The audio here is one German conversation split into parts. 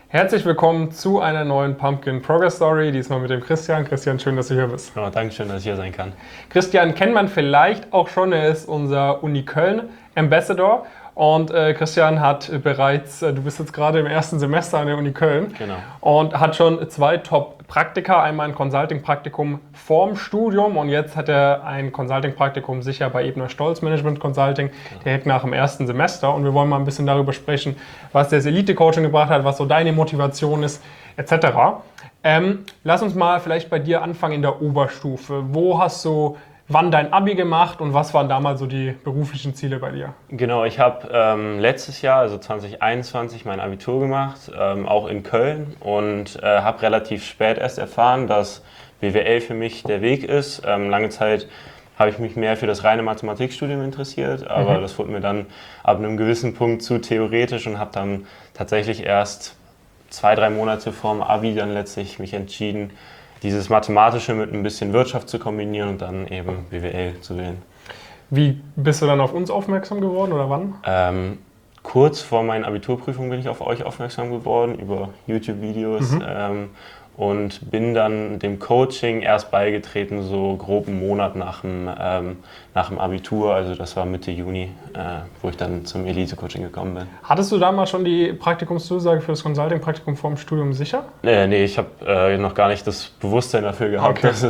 Herzlich willkommen zu einer neuen Pumpkin Progress Story, diesmal mit dem Christian. Christian, schön, dass du hier bist. Ja, danke schön, dass ich hier sein kann. Christian kennt man vielleicht auch schon, er ist unser Uni Köln Ambassador. Und Christian hat bereits, du bist jetzt gerade im ersten Semester an der Uni Köln, Genau. und hat schon 2 Top-Praktika, einmal ein Consulting-Praktikum vorm Studium und jetzt hat er ein Consulting-Praktikum sicher bei Ebner Stolz Management Consulting, direkt nach dem ersten Semester. Und wir wollen mal ein bisschen darüber sprechen, was das Elite-Coaching gebracht hat, was so deine Motivation ist, etc. Lass uns mal vielleicht bei dir anfangen in der Oberstufe. Wo hast du wann dein Abi gemacht und was waren damals so die beruflichen Ziele bei dir? Genau, ich habe letztes Jahr, also 2021, mein Abitur gemacht, auch in Köln und habe relativ spät erst erfahren, dass BWL für mich der Weg ist. Lange Zeit habe ich mich mehr für das reine Mathematikstudium interessiert, aber das wurde mir dann ab einem gewissen Punkt zu theoretisch und habe dann tatsächlich erst 2-3 Monate vorm Abi dann letztlich mich entschieden, dieses Mathematische mit ein bisschen Wirtschaft zu kombinieren und dann eben BWL zu wählen. Wie bist du dann auf uns aufmerksam geworden oder wann? Kurz vor meinen Abiturprüfungen bin ich auf euch aufmerksam geworden über YouTube-Videos und bin dann dem Coaching erst beigetreten, so grob einen Monat nach dem Abitur, also das war Mitte Juni, wo ich dann zum Elite-Coaching gekommen bin. Hattest du damals schon die Praktikumszusage für das Consulting-Praktikum vor dem Studium sicher? Nee, ich habe noch gar nicht das Bewusstsein dafür gehabt, dass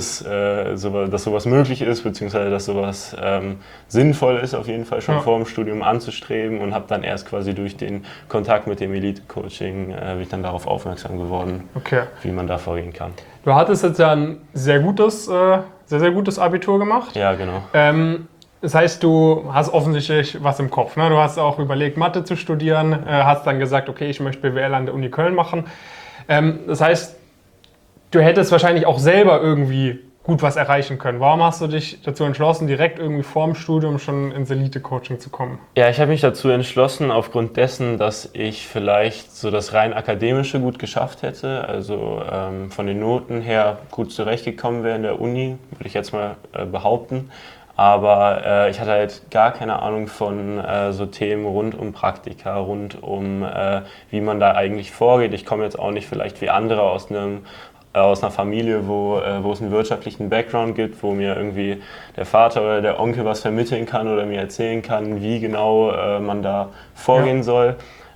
sowas möglich ist, beziehungsweise dass sowas sinnvoll ist, auf jeden Fall schon vor dem Studium anzustreben und habe dann erst quasi durch den Kontakt mit dem Elite-Coaching bin ich dann darauf aufmerksam geworden, wie man da vorgehen kann. Du hattest jetzt ja ein sehr gutes Abitur gemacht. Ja, genau. Das heißt, du hast offensichtlich was im Kopf. Ne? Du hast auch überlegt, Mathe zu studieren, hast dann gesagt, okay, ich möchte BWL an der Uni Köln machen. Das heißt, du hättest wahrscheinlich auch selber irgendwie gut was erreichen können. Warum hast du dich dazu entschlossen, direkt irgendwie vorm Studium schon ins Elite-Coaching zu kommen? Ja, ich habe mich dazu entschlossen, aufgrund dessen, dass ich vielleicht so das rein Akademische gut geschafft hätte, also von den Noten her gut zurechtgekommen wäre in der Uni, würde ich jetzt mal behaupten. Aber ich hatte halt gar keine Ahnung von so Themen rund um Praktika, rund um wie man da eigentlich vorgeht. Ich komme jetzt auch nicht vielleicht wie andere aus einer Familie, wo es einen wirtschaftlichen Background gibt, wo mir irgendwie der Vater oder der Onkel was vermitteln kann oder mir erzählen kann, wie genau man da vorgehen soll.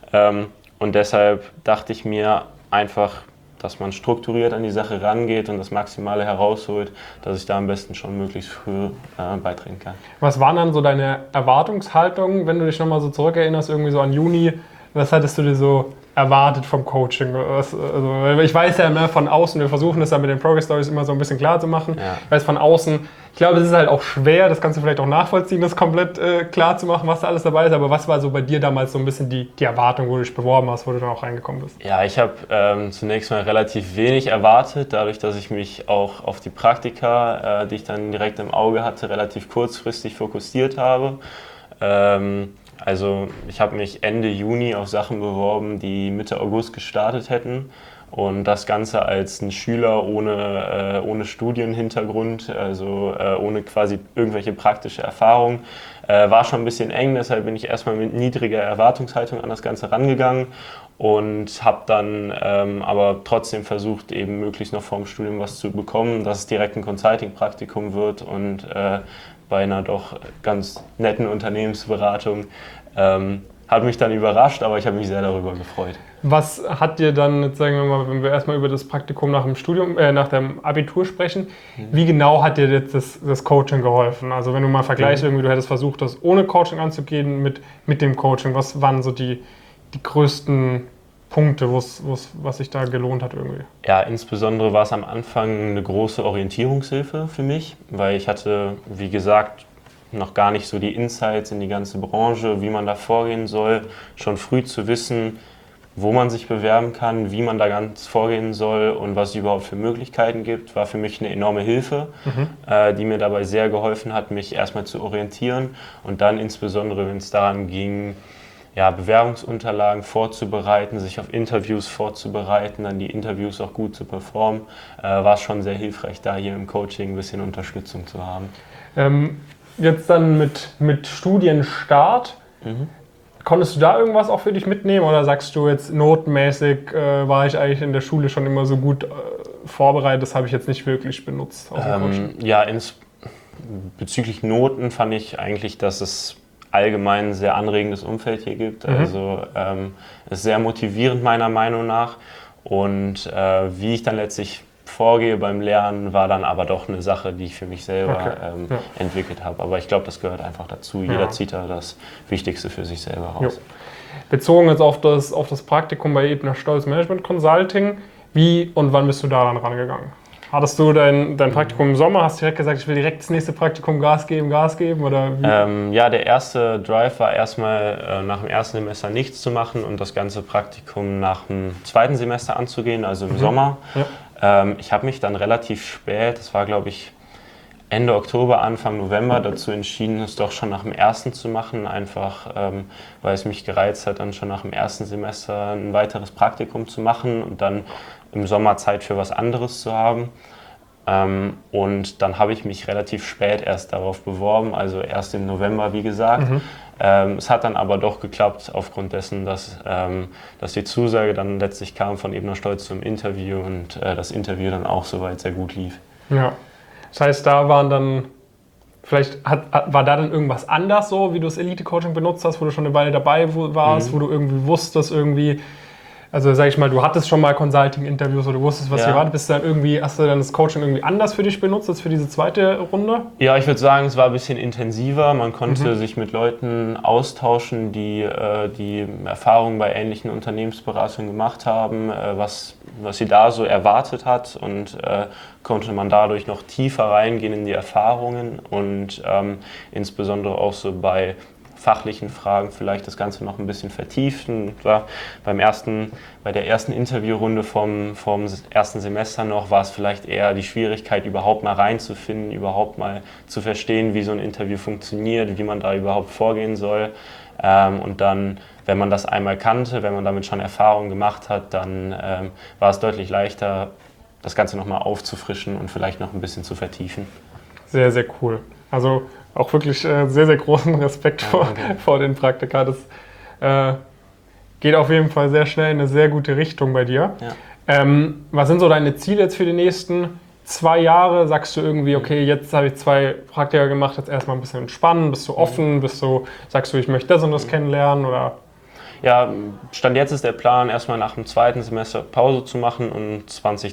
Und deshalb dachte ich mir einfach, dass man strukturiert an die Sache rangeht und das Maximale herausholt, dass ich da am besten schon möglichst früh beitreten kann. Was waren dann so deine Erwartungshaltungen, wenn du dich nochmal so zurückerinnerst, irgendwie so an Juni? Was hattest du dir so erwartet vom Coaching? Also, ich weiß ja, ne, von außen, wir versuchen das ja mit den Progress Stories immer so ein bisschen klar zu machen. Ja. Ich weiß von außen, ich glaube, es ist halt auch schwer, das kannst du vielleicht auch nachvollziehen, das komplett klar zu machen, was da alles dabei ist. Aber was war so bei dir damals so ein bisschen die Erwartung, wo du dich beworben hast, wo du dann auch reingekommen bist? Ja, ich habe zunächst mal relativ wenig erwartet, dadurch, dass ich mich auch auf die Praktika, die ich dann direkt im Auge hatte, relativ kurzfristig fokussiert habe. Also ich habe mich Ende Juni auf Sachen beworben, die Mitte August gestartet hätten und das Ganze als ein Schüler ohne Studienhintergrund, also ohne quasi irgendwelche praktische Erfahrung, war schon ein bisschen eng, deshalb bin ich erstmal mit niedriger Erwartungshaltung an das Ganze rangegangen und habe dann aber trotzdem versucht, eben möglichst noch vor dem Studium was zu bekommen, dass es direkt ein Consulting-Praktikum wird und bei einer doch ganz netten Unternehmensberatung. Hat mich dann überrascht, aber ich habe mich sehr darüber gefreut. Was hat dir dann, jetzt sagen wir mal, wenn wir erstmal über das Praktikum nach dem Studium, nach dem Abitur sprechen, wie genau hat dir jetzt das Coaching geholfen? Also wenn du mal vergleichst, irgendwie, du hättest versucht, das ohne Coaching anzugehen mit dem Coaching, was waren so die größten Punkte, was sich da gelohnt hat irgendwie? Ja, insbesondere war es am Anfang eine große Orientierungshilfe für mich, weil ich hatte, wie gesagt, noch gar nicht so die Insights in die ganze Branche, wie man da vorgehen soll, schon früh zu wissen, wo man sich bewerben kann, wie man da ganz vorgehen soll und was es überhaupt für Möglichkeiten gibt, war für mich eine enorme Hilfe, die mir dabei sehr geholfen hat, mich erstmal zu orientieren und dann insbesondere, wenn es daran ging, ja, Bewerbungsunterlagen vorzubereiten, sich auf Interviews vorzubereiten, dann die Interviews auch gut zu performen, war es schon sehr hilfreich, da hier im Coaching ein bisschen Unterstützung zu haben. Jetzt dann mit Studienstart, Konntest du da irgendwas auch für dich mitnehmen oder sagst du jetzt notenmäßig war ich eigentlich in der Schule schon immer so gut vorbereitet, das habe ich jetzt nicht wirklich benutzt? Ja, bezüglich Noten fand ich eigentlich, dass es allgemein ein sehr anregendes Umfeld hier gibt. Also es ist sehr motivierend meiner Meinung nach und wie ich dann letztlich vorgehe beim Lernen, war dann aber doch eine Sache, die ich für mich selber entwickelt habe. Aber ich glaube, das gehört einfach dazu. Jeder zieht da das Wichtigste für sich selber raus. Bezogen jetzt auf das Praktikum bei Ebner Stolz Management Consulting, wie und wann bist du da dann rangegangen? Hattest du dein Praktikum im Sommer, hast direkt gesagt, ich will direkt das nächste Praktikum Gas geben? Oder wie? Ja, der erste Drive war erstmal nach dem ersten Semester nichts zu machen und das ganze Praktikum nach dem zweiten Semester anzugehen, also im Sommer. Ich habe mich dann relativ spät, das war glaube ich Ende Oktober, Anfang November, dazu entschieden, es doch schon nach dem ersten zu machen, einfach weil es mich gereizt hat, dann schon nach dem ersten Semester ein weiteres Praktikum zu machen und dann im Sommer Zeit für was anderes zu haben. Und dann habe ich mich relativ spät erst darauf beworben, also erst im November, wie gesagt. Es hat dann aber doch geklappt, aufgrund dessen, dass die Zusage dann letztlich kam von Ebner Stolz zum Interview und das Interview dann auch soweit sehr gut lief. Ja, das heißt, da waren dann, war da dann irgendwas anders so, wie du das Elite-Coaching benutzt hast, wo du schon eine Weile dabei warst, wo du irgendwie wusstest, also sag ich mal, du hattest schon mal Consulting-Interviews oder du wusstest, was hier war. Hast du dann das Coaching irgendwie anders für dich benutzt als für diese zweite Runde? Ja, ich würde sagen, es war ein bisschen intensiver. Man konnte sich mit Leuten austauschen, die Erfahrungen bei ähnlichen Unternehmensberatungen gemacht haben, was sie da so erwartet hat und konnte man dadurch noch tiefer reingehen in die Erfahrungen und insbesondere auch so bei fachlichen Fragen vielleicht das Ganze noch ein bisschen vertiefen. War bei der ersten Interviewrunde vom ersten Semester noch, war es vielleicht eher die Schwierigkeit, überhaupt mal reinzufinden, überhaupt mal zu verstehen, wie so ein Interview funktioniert, wie man da überhaupt vorgehen soll. Und dann, wenn man das einmal kannte, wenn man damit schon Erfahrungen gemacht hat, dann war es deutlich leichter, das Ganze nochmal aufzufrischen und vielleicht noch ein bisschen zu vertiefen. Sehr, sehr cool. Also auch wirklich sehr, sehr großen Respekt vor den Praktika. Das geht auf jeden Fall sehr schnell in eine sehr gute Richtung bei dir. Ja. Was sind so deine Ziele jetzt für die nächsten 2 Jahre? Sagst du irgendwie, okay, jetzt habe ich 2 Praktika gemacht, jetzt erstmal ein bisschen entspannen, bist du offen, sagst du, ich möchte das und das kennenlernen oder? Ja, Stand jetzt ist der Plan, erstmal nach dem zweiten Semester Pause zu machen und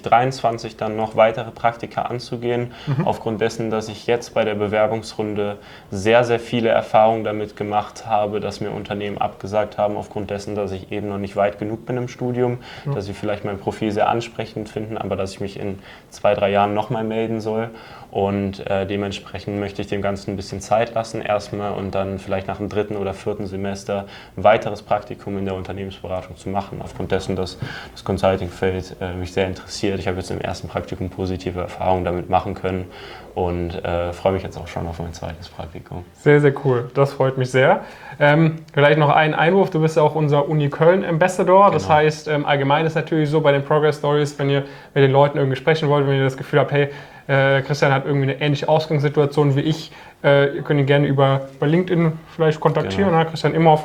2023 dann noch weitere Praktika anzugehen. Aufgrund dessen, dass ich jetzt bei der Bewerbungsrunde sehr, sehr viele Erfahrungen damit gemacht habe, dass mir Unternehmen abgesagt haben, aufgrund dessen, dass ich eben noch nicht weit genug bin im Studium, dass sie vielleicht mein Profil sehr ansprechend finden, aber dass ich mich in 2, 3 Jahren nochmal melden soll. Und dementsprechend möchte ich dem Ganzen ein bisschen Zeit lassen erstmal und dann vielleicht nach dem 3. oder 4. Semester ein weiteres Praktikum in der Unternehmensberatung zu machen. Aufgrund dessen, dass das Consulting-Feld mich sehr interessiert. Ich habe jetzt im ersten Praktikum positive Erfahrungen damit machen können und freue mich jetzt auch schon auf mein zweites Praktikum. Sehr, sehr cool. Das freut mich sehr. Vielleicht noch ein Einwurf. Du bist ja auch unser Uni Köln Ambassador. Genau. Das heißt, allgemein ist natürlich so bei den Progress Stories, wenn ihr mit den Leuten irgendwie sprechen wollt, wenn ihr das Gefühl habt, hey, Christian hat irgendwie eine ähnliche Ausgangssituation wie ich. Ihr könnt ihn gerne über LinkedIn vielleicht kontaktieren, genau. Christian Imhoff.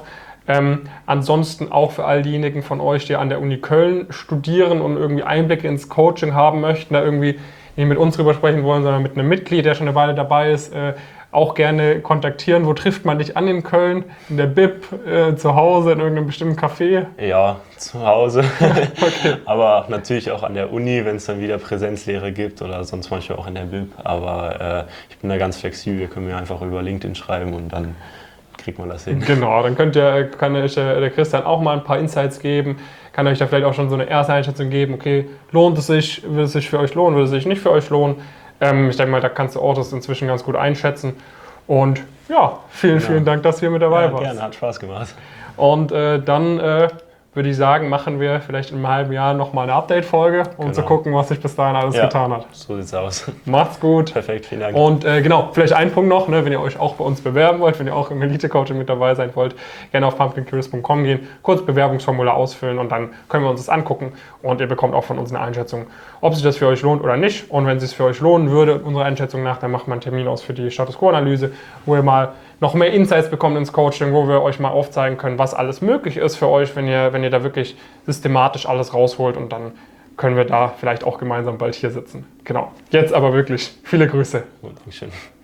Ansonsten auch für all diejenigen von euch, die an der Uni Köln studieren und irgendwie Einblicke ins Coaching haben möchten, da irgendwie nicht mit uns drüber sprechen wollen, sondern mit einem Mitglied, der schon eine Weile dabei ist, auch gerne kontaktieren. Wo trifft man dich an in Köln? In der BIP, zu Hause, in irgendeinem bestimmten Café? Ja, zu Hause. Okay. Aber natürlich auch an der Uni, wenn es dann wieder Präsenzlehre gibt oder sonst manchmal auch in der BIP. Aber ich bin da ganz flexibel. Ihr könnt mir einfach über LinkedIn schreiben und dann kriegt man das hin. Genau, dann kann euch der Christian auch mal ein paar Insights geben, kann euch da vielleicht auch schon so eine erste Einschätzung geben, okay, lohnt es sich, will es sich für euch lohnen, will es sich nicht für euch lohnen. Ich denke mal, da kannst du auch das inzwischen ganz gut einschätzen. Und ja, vielen Dank, dass ihr mit dabei wart. Gerne, hat Spaß gemacht. Und dann würde ich sagen, machen wir vielleicht in einem halben Jahr nochmal eine Update-Folge, um zu gucken, was sich bis dahin alles getan hat. So sieht's aus. Macht's gut. Perfekt, vielen Dank. Und genau, vielleicht ein Punkt noch, wenn ihr euch auch bei uns bewerben wollt, wenn ihr auch im Elite-Coaching mit dabei sein wollt, gerne auf pumpkincurious.com gehen, kurz Bewerbungsformular ausfüllen und dann können wir uns das angucken und ihr bekommt auch von uns eine Einschätzung, ob sich das für euch lohnt oder nicht. Und wenn es sich für euch lohnen würde, unserer Einschätzung nach, dann macht man einen Termin aus für die Status Quo-Analyse, wo ihr mal noch mehr Insights bekommt ins Coaching, wo wir euch mal aufzeigen können, was alles möglich ist für euch, wenn ihr da wirklich systematisch alles rausholt, und dann können wir da vielleicht auch gemeinsam bald hier sitzen. Genau. Jetzt aber wirklich viele Grüße. Dankeschön.